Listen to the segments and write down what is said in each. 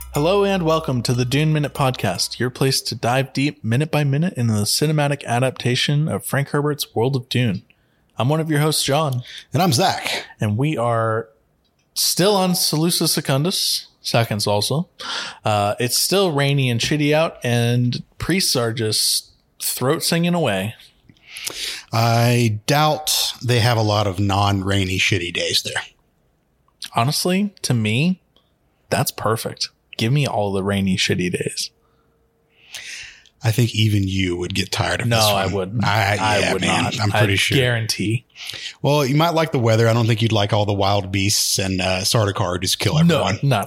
Hello and welcome to the Dune Minute Podcast, your place to dive deep minute by minute into the cinematic adaptation of Frank Herbert's World of Dune. I'm one of your hosts, John. And I'm Zach. And we are still on Salusa Secundus, seconds also. It's still rainy and shitty out, and priests are just throat singing away. I doubt they have a lot of non-rainy, shitty days there. Honestly, to me, that's perfect. Give me all the rainy, shitty days. I think even you would get tired of this one. No, I wouldn't. I would man, not. I'm pretty sure. Guarantee. Well, you might like the weather. I don't think you'd like all the wild beasts and Sardaukar just kill everyone. No,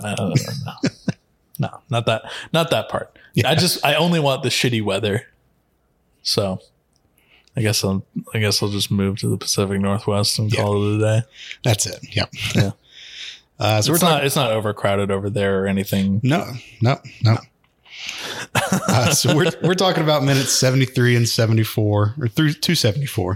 not that part. Yeah. I only want the shitty weather. So I guess I'll just move to the Pacific Northwest and call it a day. That's it. Yep. Yeah. So it's not overcrowded over there or anything. No. So we're talking about minutes 73 and 74 or through 274.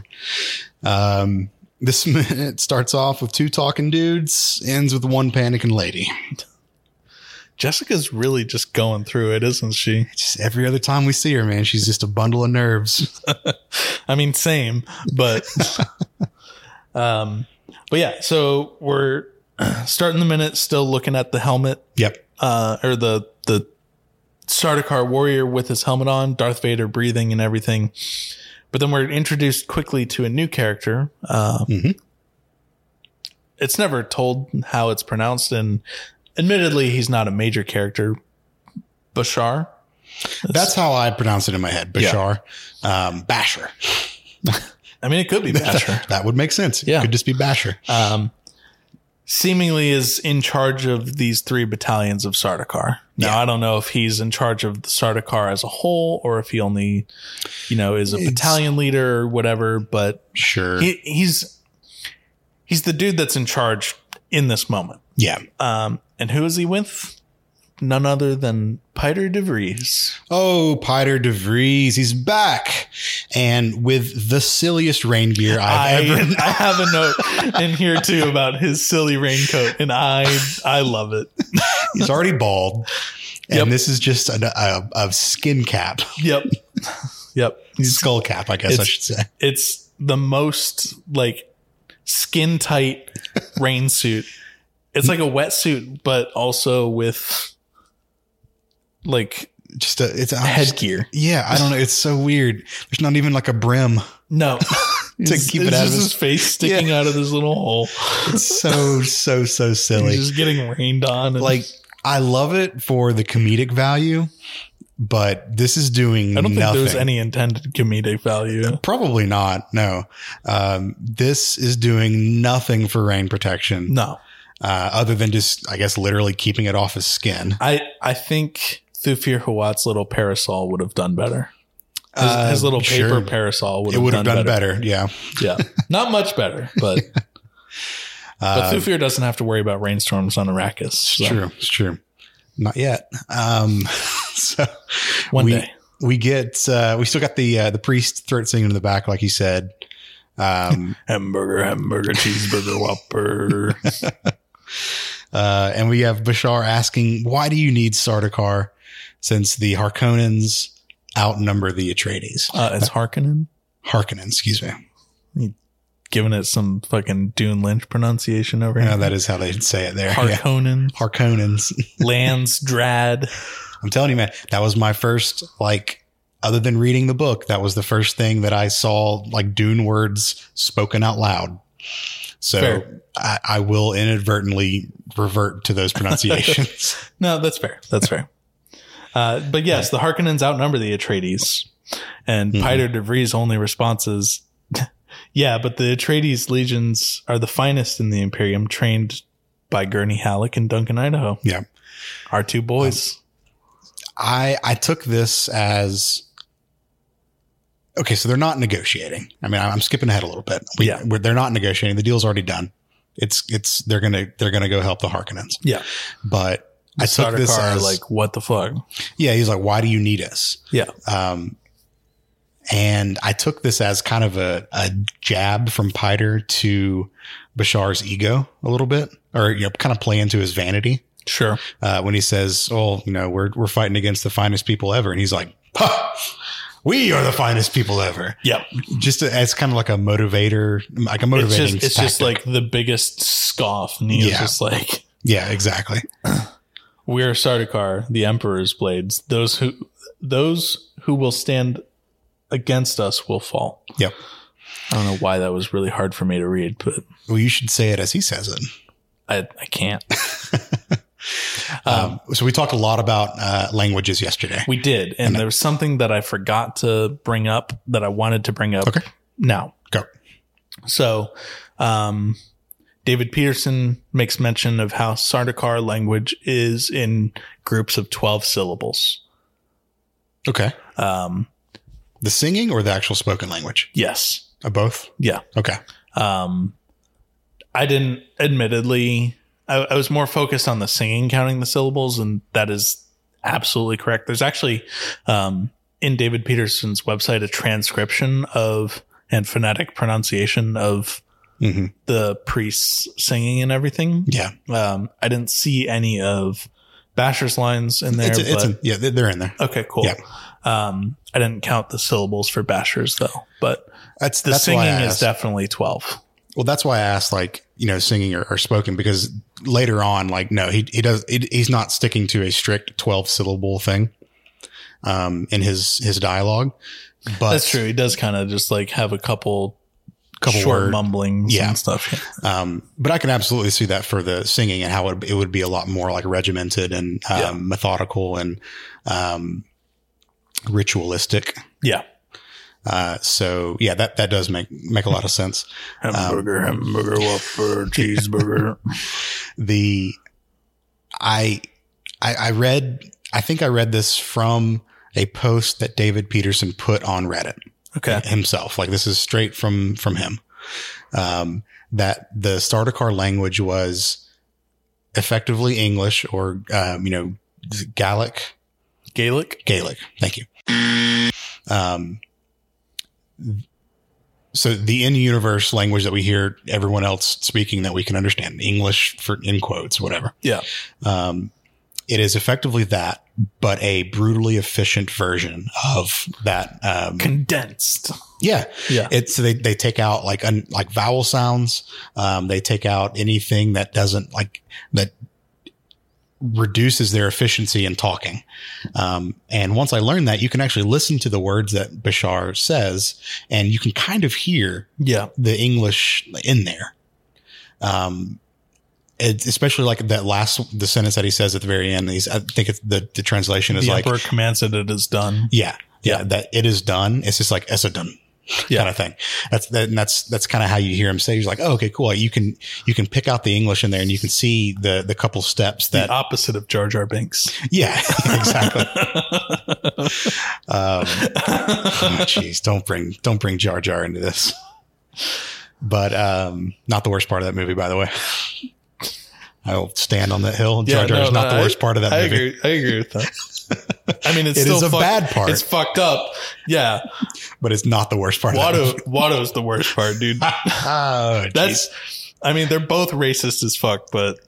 This minute starts off with two talking dudes, ends with one panicking lady. Jessica's really just going through it, isn't she? Just every other time we see her, man, she's just a bundle of nerves. I mean, same, but yeah, so we're starting the minute still looking at the helmet. Yep. Or the Sardaukar warrior with his helmet on, Darth Vader breathing and everything. But then we're introduced quickly to a new character. It's never told how it's pronounced, and admittedly, he's not a major character. Bashar. That's how I pronounce it in my head. Bashar. Yeah. Basher. I mean, it could be Basher. That would make sense. Yeah. It could just be Basher. Seemingly is in charge of these 3 battalions of Sardaukar. Now, I don't know if he's in charge of the Sardaukar as a whole or if he only, is a battalion leader or whatever, but sure. He's the dude that's in charge in this moment. Yeah. And who is he with? None other than Piter De Vries. Oh, Piter De Vries. He's back. And with the silliest rain gear I've ever. I have a note in here too about his silly raincoat, and I love it. He's already bald. And this is just a skin cap. Yep. Skull cap, I guess I should say. It's the most skin tight rain suit. It's like a wetsuit, but also with it's a headgear. Yeah, I don't know. It's so weird. There's not even a brim. No. to keep it out of his face sticking out of this little hole. It's so silly. He's just getting rained on. And I love it for the comedic value, but this is doing nothing. I don't think there's any intended comedic value. Probably not. No. This is doing nothing for rain protection. No. Other than just, I guess, literally keeping it off his skin. I think Thufir Hawat's little parasol would have done better. His little paper parasol would have done better. Yeah. Yeah. Not much better, but Thufir doesn't have to worry about rainstorms on Arrakis. So. It's true. Not yet. So one day we get, we still got the priest throat singing in the back, like you said. Hamburger, cheeseburger, Whopper. And we have Bashar asking, why do you need Sardaukar since the Harkonnens outnumber the Atreides? It's Harkonnen? Harkonnen, excuse me. You giving it some fucking Dune Lynch pronunciation over here. Yeah, that is how they say it there. Harkonnen. Yeah. Harkonnens. Landsdrad. I'm telling you, man, that was my first, other than reading the book, that was the first thing that I saw, Dune words spoken out loud. So I will inadvertently revert to those pronunciations. No, that's fair. But yes, the Harkonnens outnumber the Atreides, and Piter De Vries' only response is, yeah, but the Atreides legions are the finest in the Imperium, trained by Gurney Halleck and Duncan Idaho. Yeah. Our 2 boys. I took this as, okay, so they're not negotiating. I mean, I'm skipping ahead a little bit. They're not negotiating. The deal's already done. They're gonna go help the Harkonnens. Yeah. But I took this as what the fuck? Yeah. He's like, why do you need us? Yeah. And I took this as kind of a jab from Piter to Bashar's ego a little bit, or kind of play into his vanity. Sure. When he says, "Oh, we're fighting against the finest people ever," and he's like, "Ha! We are the finest people ever." Yep. Just as kind of like a motivator, like a motivating. It's just like the biggest scoff, and he's just like, yeah, exactly. We are Sardaukar, the Emperor's blades. Those who will stand against us will fall. Yep. I don't know why that was really hard for me to read, but well, you should say it as he says it. I can't. So we talked a lot about languages yesterday. We did, and there was something that I forgot to bring up that I wanted to bring up. Okay. Now, go. So, David Peterson makes mention of how Sardaukar language is in groups of 12 syllables. Okay. The singing or the actual spoken language? Yes. Both? Yeah. Okay. I didn't, admittedly, I was more focused on the singing, counting the syllables, and that is absolutely correct. There's actually, in David Peterson's website, a transcription of and phonetic pronunciation of the priests singing and everything. Yeah. I didn't see any of Basher's lines in there. They're in there. Okay, cool. Yeah. I didn't count the syllables for Basher's though, but that's singing why is definitely 12. Well, that's why I asked, singing or spoken, because later on, no, he's not sticking to a strict 12 syllable thing, in his dialogue. But that's true. He does kind of just have a couple short mumblings and stuff. But I can absolutely see that for the singing and how it would be a lot more regimented and methodical and ritualistic. Yeah. So yeah, that does make a lot of sense. Hamburger, Whopper, cheeseburger. I think I read this from a post that David Peterson put on Reddit. Okay. Himself. This is straight from him. That the Sardaukar language was effectively English or, Gaelic. Gaelic. Thank you. So the in-universe language that we hear everyone else speaking that we can understand, English for in quotes, whatever. Yeah. It is effectively that, but a brutally efficient version of that. Condensed. Yeah. Yeah. So they take out like vowel sounds. They take out anything that doesn't that reduces their efficiency in talking. And once I learned that, you can actually listen to the words that Bashar says and you can kind of hear the English in there. Especially the sentence that he says at the very end. I think it's the translation is the Emperor commands that it is done. Yeah. That it is done. It's just it's a done kind of thing. That's kind of how you hear him say. He's like, oh, okay, cool. You can pick out the English in there and you can see the couple steps that the opposite of Jar Jar Binks. Yeah, exactly. Jeez, don't bring Jar Jar into this. But, not the worst part of that movie, by the way. I'll stand on that hill. Jar Jar is not the worst part of that movie. I agree with that. I mean, it's still a bad part. It's fucked up. Yeah. But it's not the worst part of that movie. Watto's the worst part, dude. Oh, they're both racist as fuck, but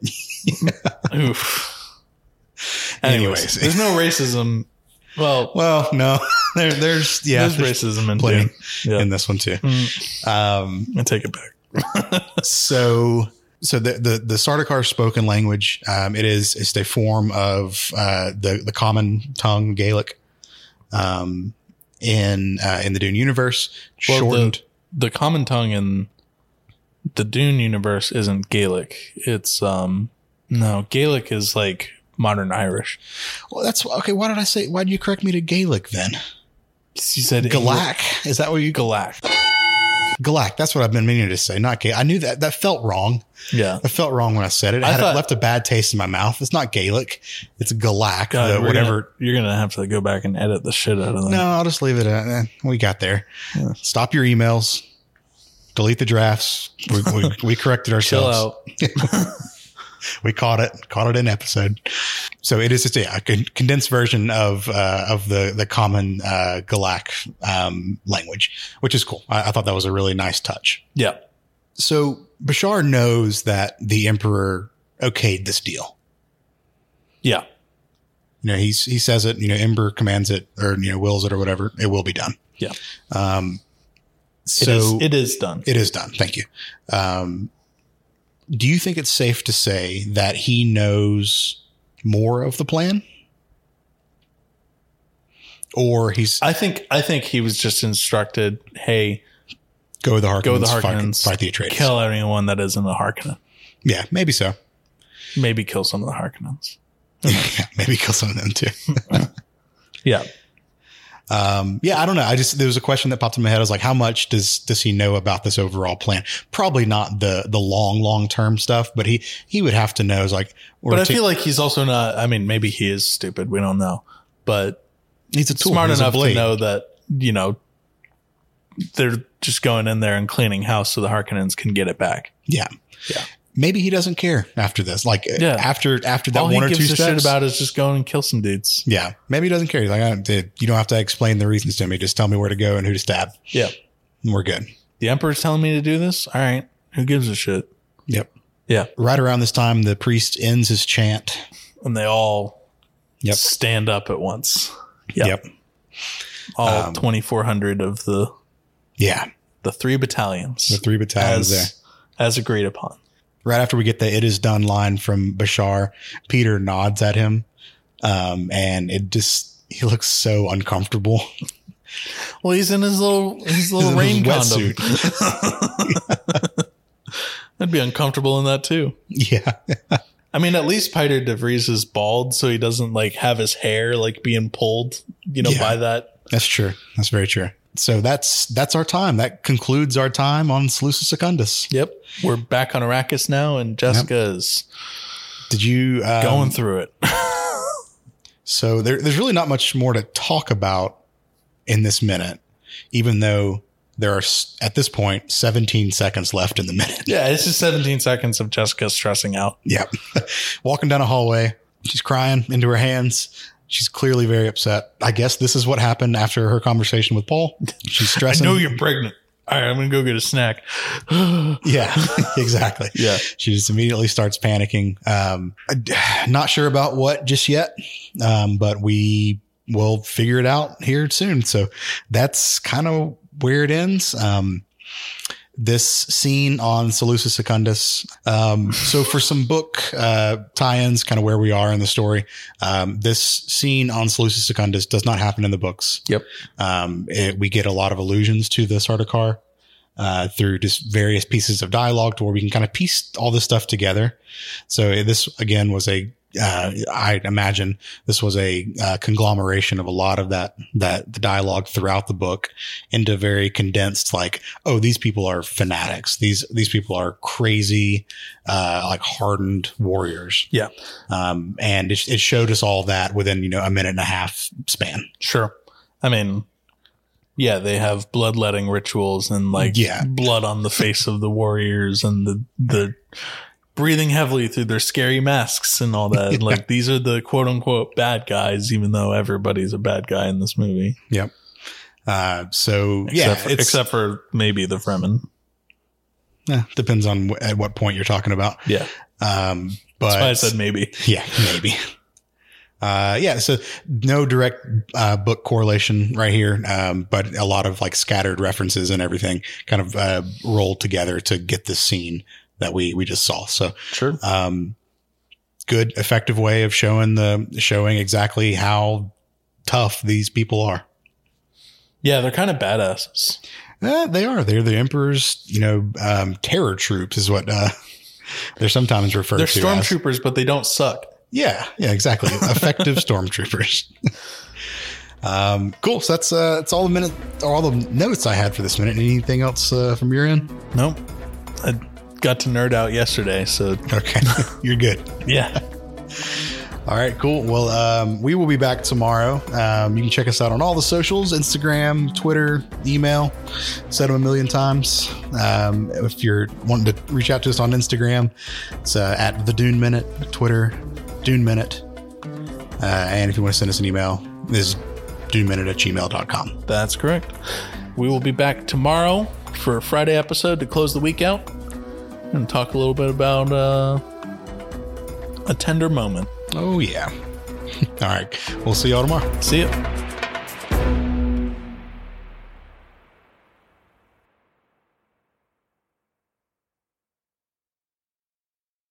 oof. Anyways, there's no racism. Well, no, there's racism in this one too. I take it back. So the Sardaukar spoken language, it's a form of, the common tongue Gaelic, in the Dune universe, shortened. The common tongue in the Dune universe isn't Gaelic. It's, no, Gaelic is modern Irish. Well, that's okay. Why did you correct me to Gaelic then? You said Galak. Is that what you? Galak. Galak. That's what I've been meaning to say. Not Gaelic. I knew that felt wrong. Yeah. It felt wrong when I said it. It left a bad taste in my mouth. It's not Gaelic. It's Galak. Whatever. You're going to have to go back and edit the shit out of that. No, I'll just leave it. We got there. Yeah. Stop your emails. Delete the drafts. We corrected ourselves. Chill out. We caught it in episode. So it is just a condensed version of the common, Galak, language, which is cool. I thought that was a really nice touch. Yeah. So Bashar knows that the Emperor okayed this deal. Yeah. You know, he says it, you know, Ember commands it or, you know, wills it or whatever. It will be done. Yeah. So it is done. It is done. Thank you. Do you think it's safe to say that he knows more of the plan? Or I think he was just instructed, hey, go with the Harkonnens, fight the Atreides. Kill anyone that isn't a Harkonnen. Yeah, maybe so. Maybe kill some of the Harkonnens. Yeah, maybe kill some of them too. Yeah. Yeah, I don't know. There was a question that popped in my head. I was like, how much does he know about this overall plan? Probably not the long term stuff, but he would have to know. Is like, but I feel like he's also not. I mean, maybe he is stupid. We don't know, but he's a tool. Smart enough to know that, you know, they're just going in there and cleaning house so the Harkonnens can get it back. Yeah. Yeah. Maybe he doesn't care after this. Like after that all one or two steps. All he gives a shit about is just going and kill some dudes. Yeah. Maybe he doesn't care. He's like, you don't have to explain the reasons to me. Just tell me where to go and who to stab. Yeah. And we're good. The Emperor's telling me to do this. All right. Who gives a shit? Yep. Yeah. Right around this time, the priest ends his chant. And they all stand up at once. Yep. All 2,400 of the 3 battalions. The 3 battalions there. As agreed upon. Right after we get the "it is done" line from Bashar, Peter nods at him. And he looks so uncomfortable. Well, he's in his little rain condom. I'd be uncomfortable in that too. Yeah. I mean, at least Piter De Vries is bald, so he doesn't like have his hair like being pulled, by that. That's true. That's very true. So that's our time. That concludes our time on Seleucus Secundus. Yep. We're back on Arrakis now, and Jessica is going through it. So there's really not much more to talk about in this minute, even though there are, at this point, 17 seconds left in the minute. Yeah, it's just 17 seconds of Jessica stressing out. Yep. Walking down a hallway. She's crying into her hands. She's clearly very upset. I guess this is what happened after her conversation with Paul. She's stressing. I know you're pregnant. All right, I'm going to go get a snack. Yeah, exactly. Yeah. She just immediately starts panicking. Not sure about what just yet, but we will figure it out here soon. So that's kind of where it ends. This scene on Seleucus Secundus. So for some book tie-ins, kind of where we are in the story, this scene on Seleucus Secundus does not happen in the books. Yep. We get a lot of allusions to the Sardaukar through just various pieces of dialogue to where we can kind of piece all this stuff together. So this, again, was I imagine this was a conglomeration of a lot of the dialogue throughout the book into very condensed, like, oh, these people are fanatics. These people are crazy, like hardened warriors. Yeah. And it showed us all that within, a minute and a half span. Sure. I mean, yeah, they have bloodletting rituals and blood on the face of the warriors and the breathing heavily through their scary masks and all that. Like, these are the quote unquote bad guys, even though everybody's a bad guy in this movie. Yep. Except for maybe the Fremen. Depends on at what point you're talking about. Yeah. But that's why I said maybe. Yeah, maybe. So no direct book correlation right here, but a lot of like scattered references and everything kind of rolled together to get this scene that we just saw. So sure. Good, effective way of showing exactly how tough these people are. Yeah, they're kind of badasses. They are. They're the Emperor's, terror troops is what they're sometimes referred to. They're stormtroopers, but they don't suck. Yeah, exactly. Effective stormtroopers. Cool. So that's all the notes I had for this minute. Anything else from your end? Nope. I got to nerd out yesterday, so okay. You're good. Yeah. All right, cool. Well, we will be back tomorrow. You can check us out on all the socials, Instagram, Twitter, email. Said them a million times. If you're wanting to reach out to us on Instagram, it's at the Dune Minute, Twitter, Dune Minute. And if you want to send us an email, it's duneminute@gmail.com. That's correct. We will be back tomorrow for a Friday episode to close the week out and talk a little bit about a tender moment. Oh, yeah. All right. We'll see y'all tomorrow. See ya.